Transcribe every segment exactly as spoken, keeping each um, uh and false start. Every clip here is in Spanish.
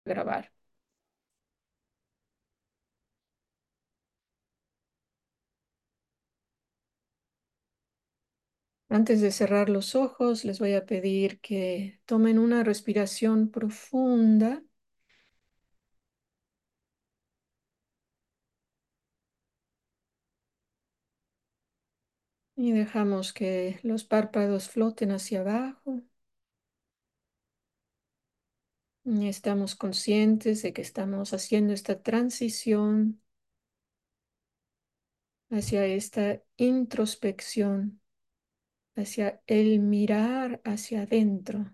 Grabar. Antes de cerrar los ojos, les voy a pedir que tomen una respiración profunda y dejamos que los párpados floten hacia abajo. Y estamos conscientes de que estamos haciendo esta transición hacia esta introspección, hacia el mirar hacia adentro.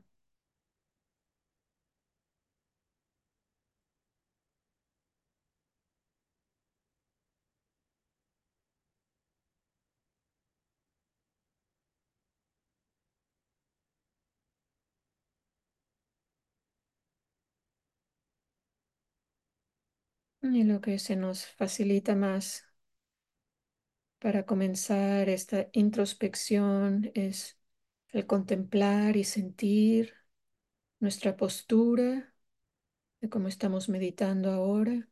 Y lo que se nos facilita más para comenzar esta introspección es el contemplar y sentir nuestra postura de cómo estamos meditando ahora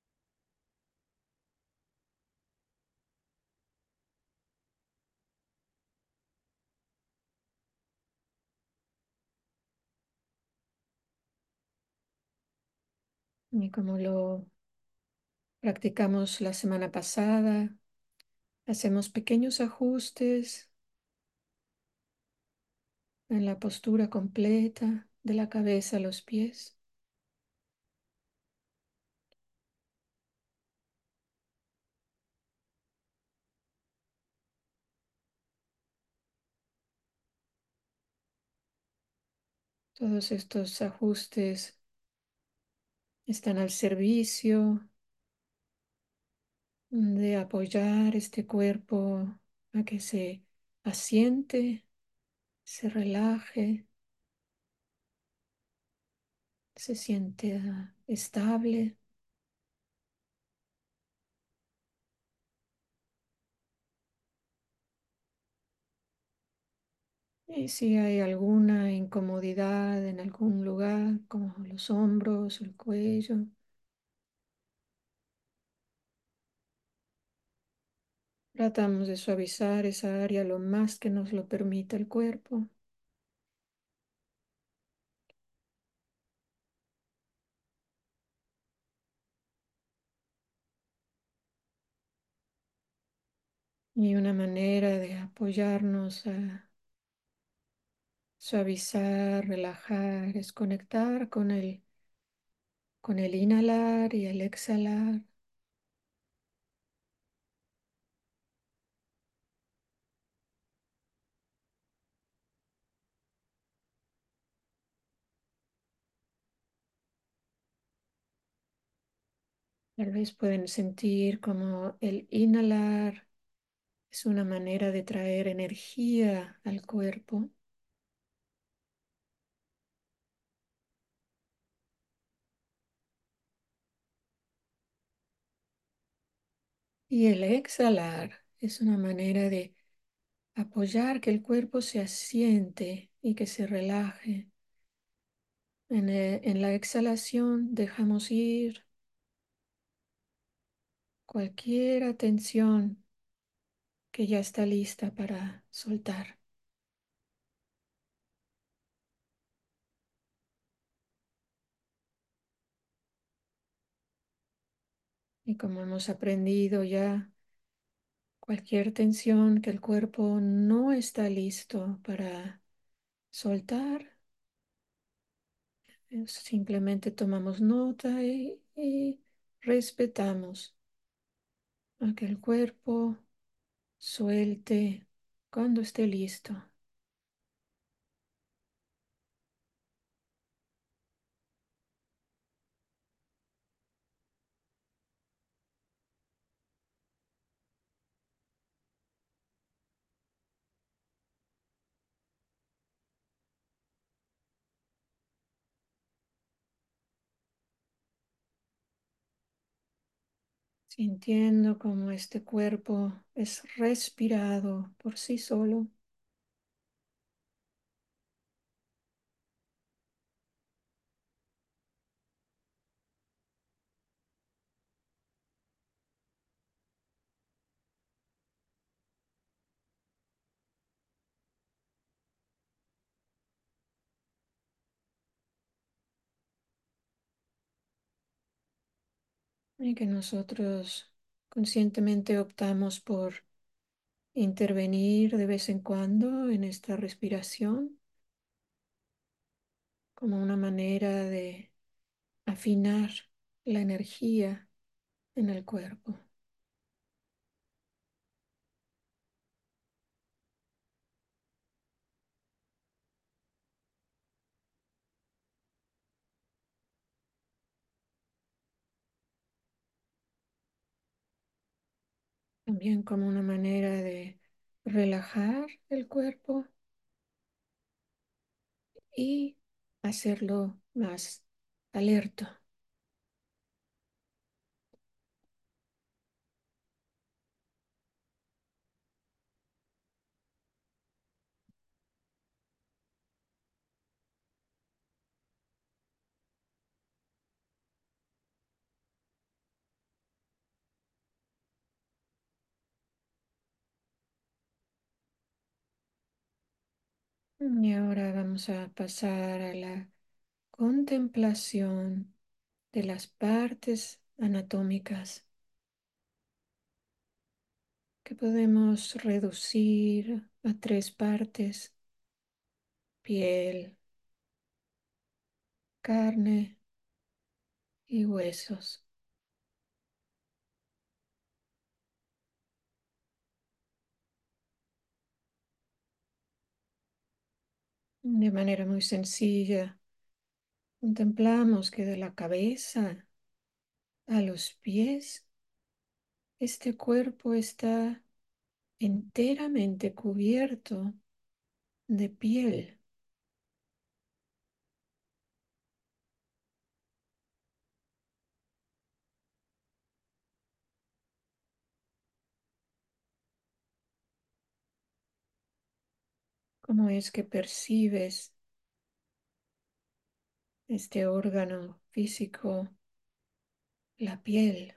y como lo practicamos la semana pasada. Hacemos pequeños ajustes en la postura completa de la cabeza a los pies. Todos estos ajustes están al servicio de apoyar este cuerpo a que se asiente, se relaje, se sienta estable. Y si hay alguna incomodidad en algún lugar, como los hombros, el cuello, tratamos de suavizar esa área lo más que nos lo permita el cuerpo. Y una manera de apoyarnos a suavizar, relajar, es conectar con el, con el inhalar y el exhalar. Tal vez pueden sentir como el inhalar es una manera de traer energía al cuerpo y el exhalar es una manera de apoyar que el cuerpo se asiente y que se relaje. En, e- en la exhalación dejamos ir cualquier tensión que ya está lista para soltar. Y como hemos aprendido ya, cualquier tensión que el cuerpo no está listo para soltar, eh, simplemente tomamos nota y, y respetamos a que el cuerpo suelte cuando esté listo. Sintiendo como este cuerpo es respirado por sí solo. y que nosotros conscientemente optamos por intervenir de vez en cuando en esta respiración como una manera de afinar la energía en el cuerpo. También como una manera de relajar el cuerpo y hacerlo más alerto. Y ahora vamos a pasar a la contemplación de las partes anatómicas que podemos reducir a tres partes: piel, carne y huesos. De manera muy sencilla, contemplamos que de la cabeza a los pies, este cuerpo está enteramente cubierto de piel. ¿Cómo es que percibes este órgano físico, la piel?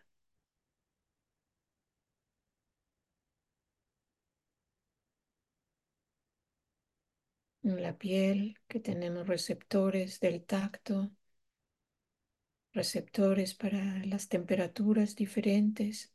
En la piel que tenemos receptores del tacto, receptores para las temperaturas diferentes.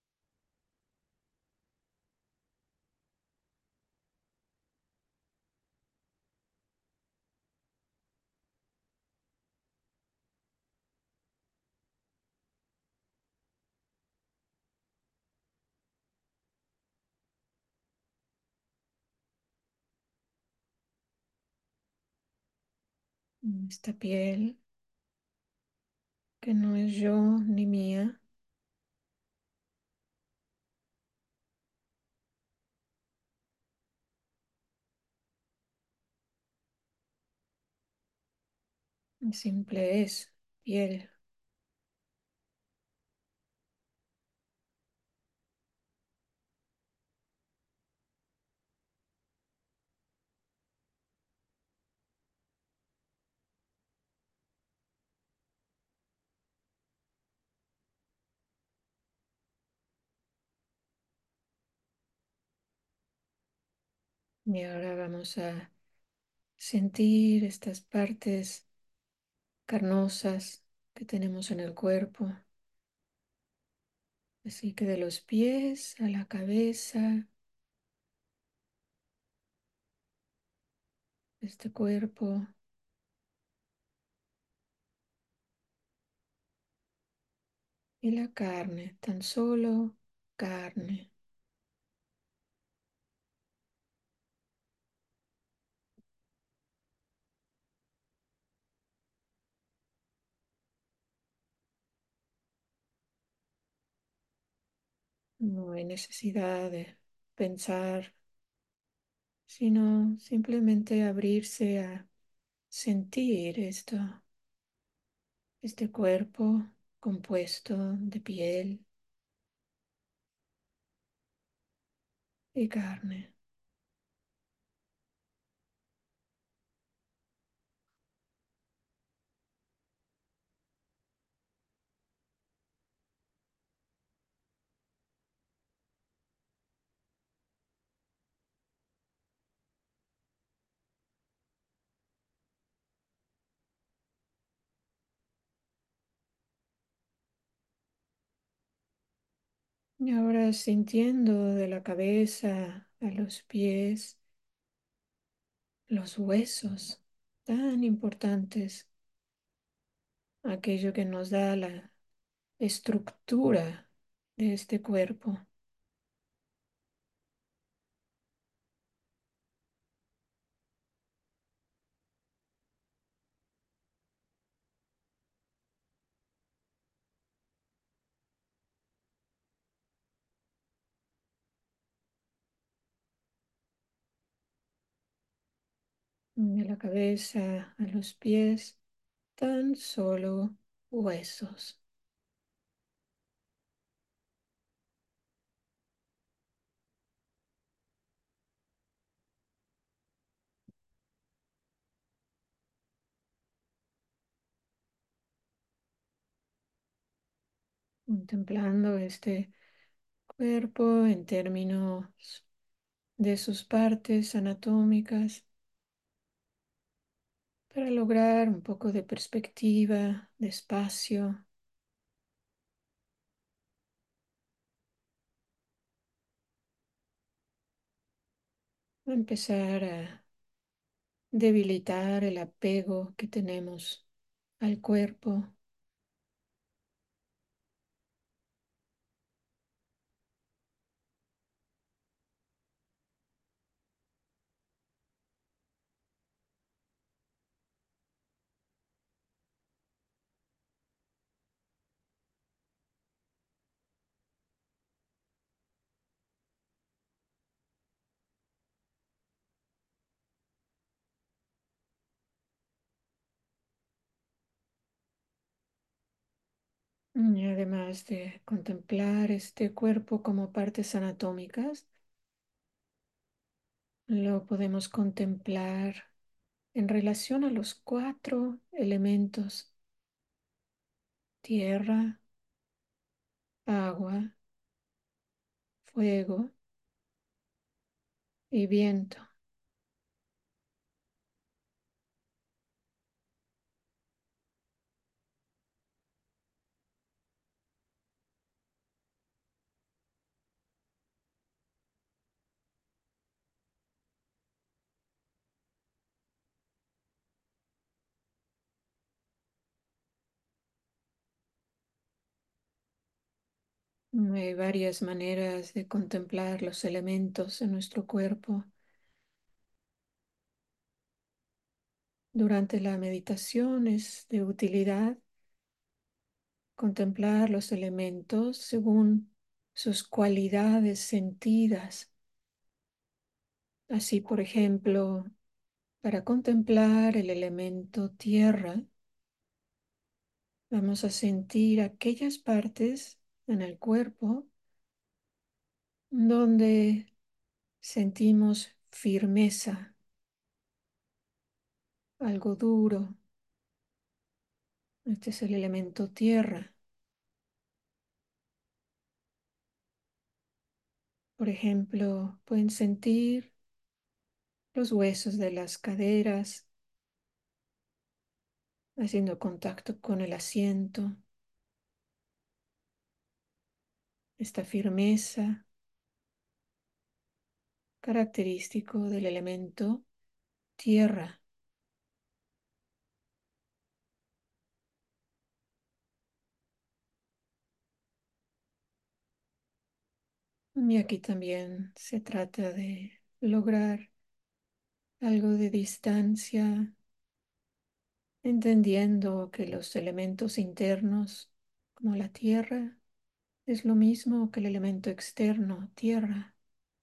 Esta piel que no es yo ni mía, simple es piel. Y ahora vamos a sentir estas partes carnosas que tenemos en el cuerpo. Así que de los pies a la cabeza, este cuerpo y la carne, tan solo carne. No hay necesidad de pensar, sino simplemente abrirse a sentir esto, este cuerpo compuesto de piel y carne. Y ahora sintiendo de la cabeza a los pies, los huesos tan importantes, aquello que nos da la estructura de este cuerpo. De la cabeza a los pies, tan solo huesos. Contemplando este cuerpo en términos de sus partes anatómicas para lograr un poco de perspectiva, de espacio, empezar a debilitar el apego que tenemos al cuerpo. Y además de contemplar este cuerpo como partes anatómicas, lo podemos contemplar en relación a los cuatro elementos: tierra, agua, fuego y viento. Hay varias maneras de contemplar los elementos en nuestro cuerpo. Durante la meditación es de utilidad contemplar los elementos según sus cualidades sentidas. Así, por ejemplo, para contemplar el elemento tierra, vamos a sentir aquellas partes en el cuerpo donde sentimos firmeza, algo duro. Este es el elemento tierra. Por ejemplo, pueden sentir los huesos de las caderas haciendo contacto con el asiento, esta firmeza característico del elemento tierra. Y aquí también se trata de lograr algo de distancia, entendiendo que los elementos internos, como la tierra, es lo mismo que el elemento externo, tierra,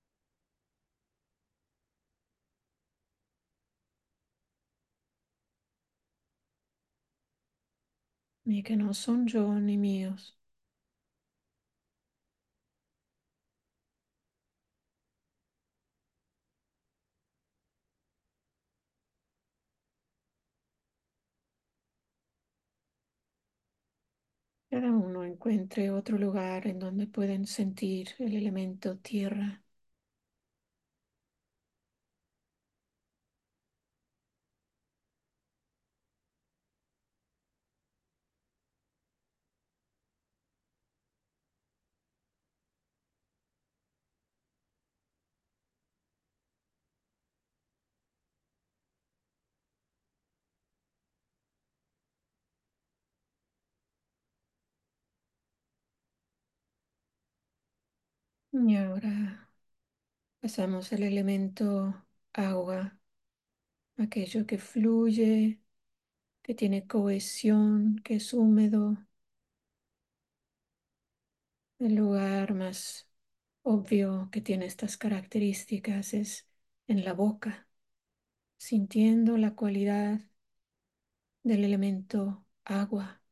y que no son yo ni míos. Cada uno encuentre otro lugar en donde pueden sentir el elemento tierra. Y ahora pasamos al elemento agua, aquello que fluye, que tiene cohesión, que es húmedo. El lugar más obvio que tiene estas características es en la boca, sintiendo la cualidad del elemento agua.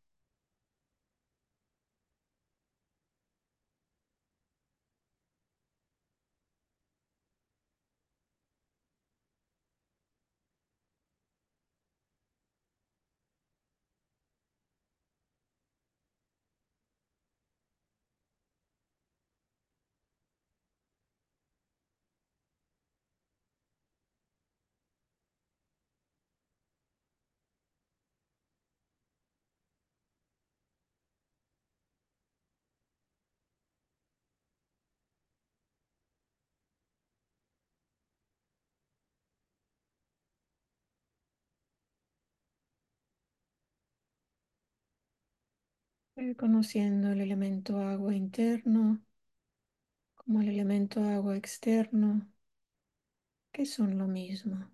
Reconociendo el elemento agua interno como el elemento agua externo, que son lo mismo.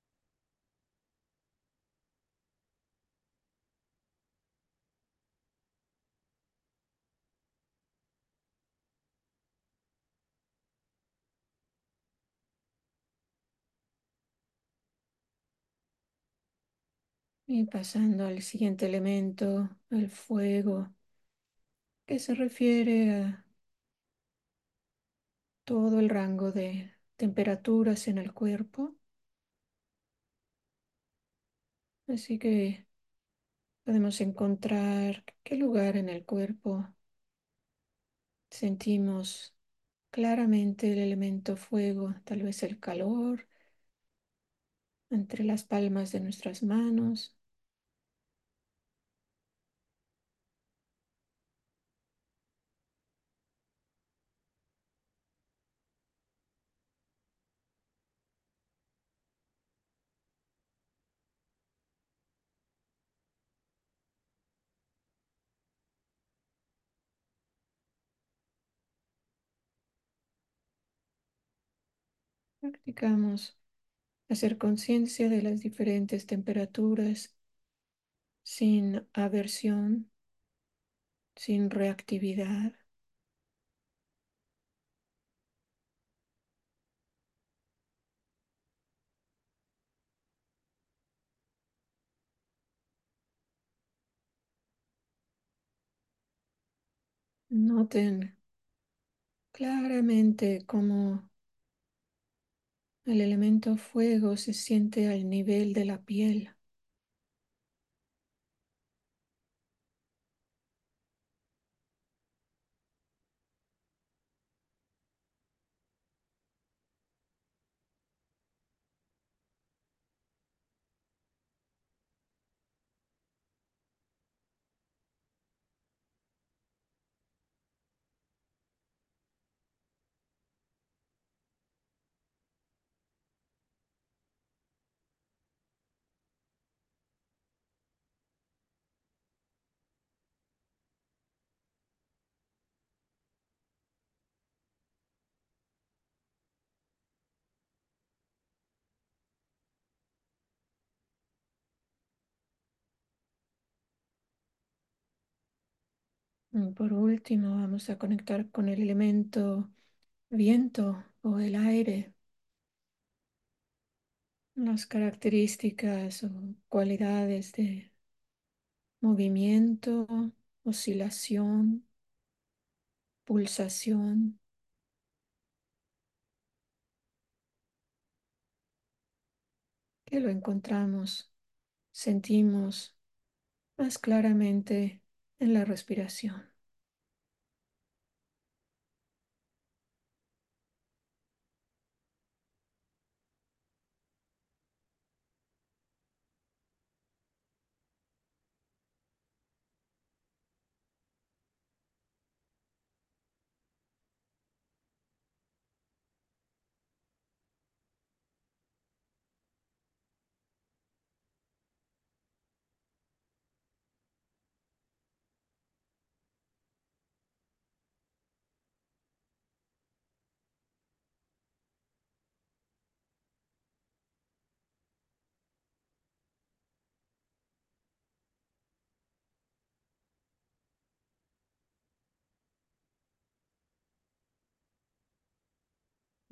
Y pasando al siguiente elemento, el fuego, que se refiere a todo el rango de temperaturas en el cuerpo. Así que podemos encontrar qué lugar en el cuerpo sentimos claramente el elemento fuego, tal vez el calor entre las palmas de nuestras manos. Practicamos hacer conciencia de las diferentes temperaturas sin aversión, sin reactividad. Noten claramente cómo el elemento fuego se siente al nivel de la piel. Y por último, vamos a conectar con el elemento viento o el aire, las características o cualidades de movimiento, oscilación, pulsación, que lo encontramos, sentimos más claramente en la respiración.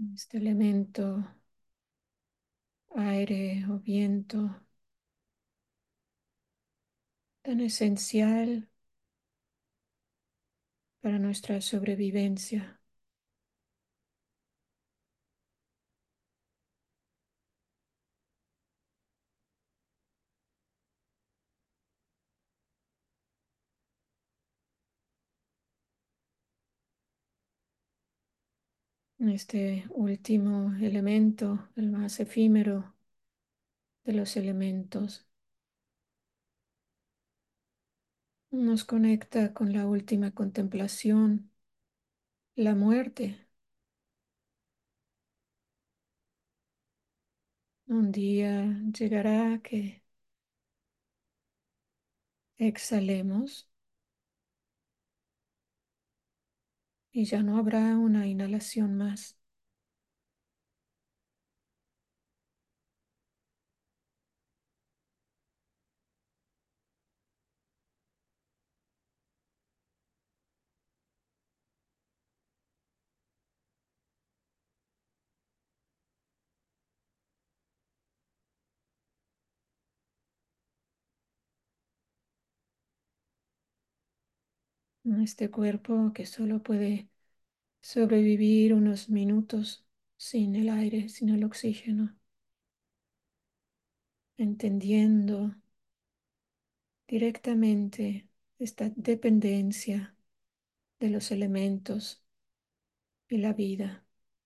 este elemento, aire o viento, tan esencial para nuestra sobrevivencia. Este último elemento, el más efímero de los elementos, nos conecta con la última contemplación, la muerte. Un día llegará que exhalemos y ya no habrá una inhalación más. Este cuerpo que solo puede sobrevivir unos minutos sin el aire, sin el oxígeno, entendiendo directamente esta dependencia de los elementos y la vida,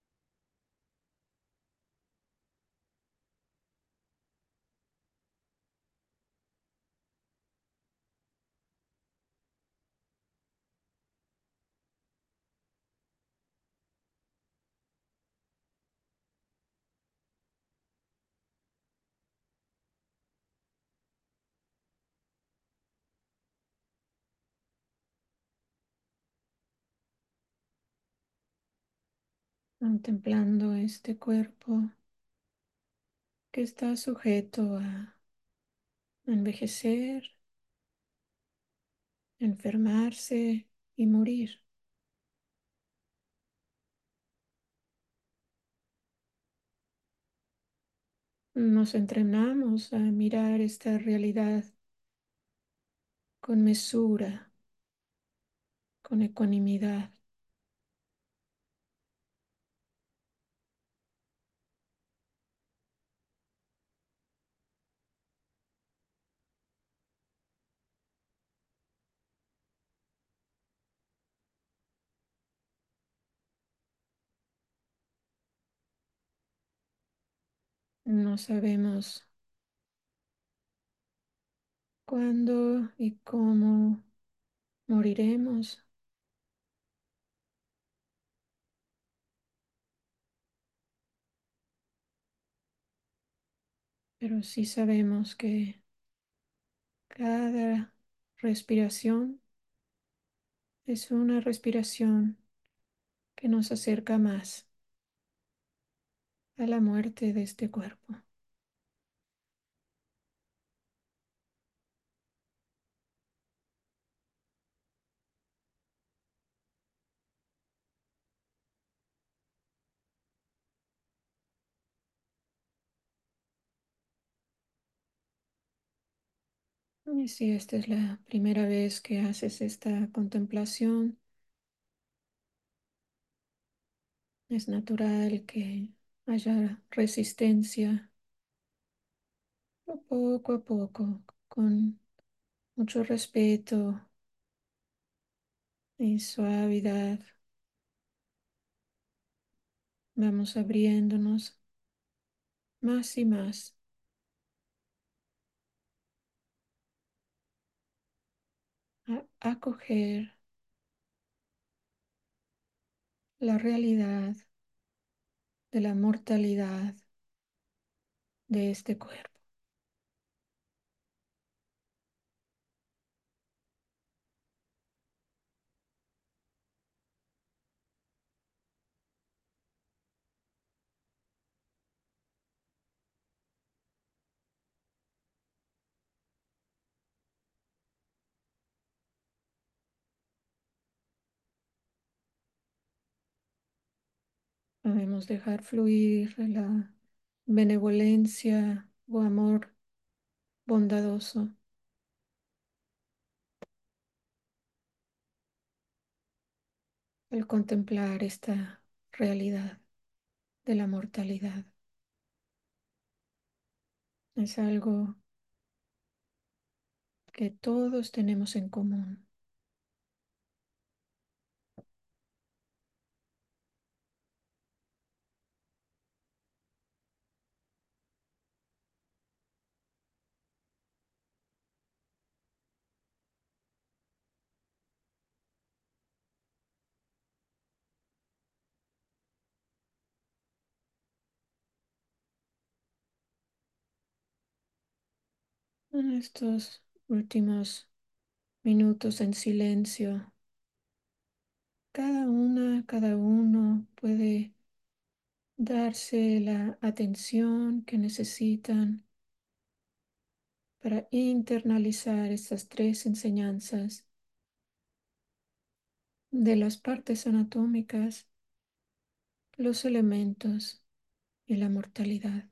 contemplando este cuerpo que está sujeto a envejecer, enfermarse y morir. Nos entrenamos a mirar esta realidad con mesura, con ecuanimidad. No sabemos cuándo y cómo moriremos, pero sí sabemos que cada respiración es una respiración que nos acerca más a la muerte de este cuerpo. Y si esta es la primera vez que haces esta contemplación, es natural que haya resistencia, pero poco a poco, con mucho respeto y suavidad, vamos abriéndonos más y más a acoger la realidad de la mortalidad de este cuerpo. Podemos dejar fluir la benevolencia o amor bondadoso al contemplar esta realidad de la mortalidad. Es algo que todos tenemos en común. En estos últimos minutos en silencio, cada una, cada uno puede darse la atención que necesitan para internalizar estas tres enseñanzas de las partes anatómicas, los elementos y la mortalidad.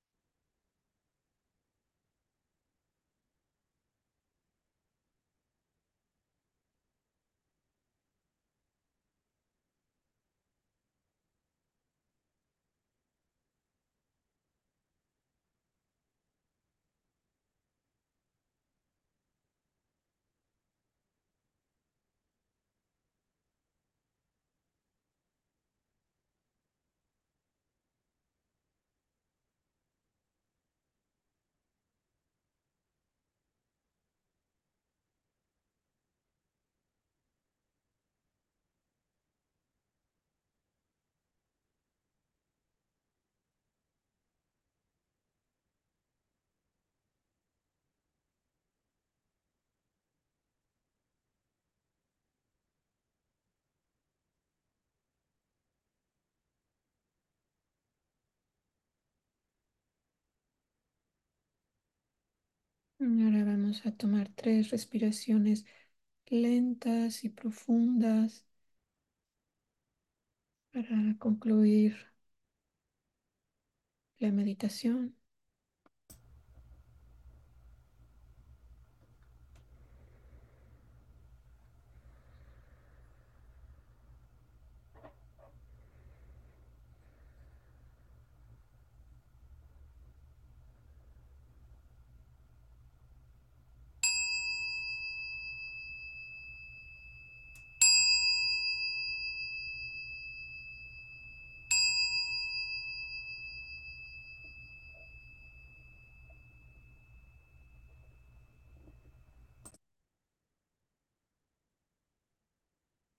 Ahora vamos a tomar tres respiraciones lentas y profundas para concluir la meditación.